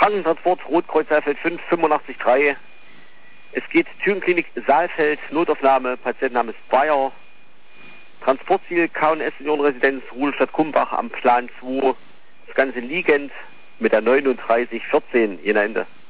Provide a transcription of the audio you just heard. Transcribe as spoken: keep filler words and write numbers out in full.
Krankentransport, Rotkreuz Saalfeld fünf, fünfundachtzig drei. Es geht Türenklinik Saalfeld, Notaufnahme, Patientenname ist Bayer. Transportziel K und S Seniorenresidenz, Ruhlstadt Kumbach am Plan zwei. Das Ganze liegend mit der neununddreißig vierzehn, jener Ende.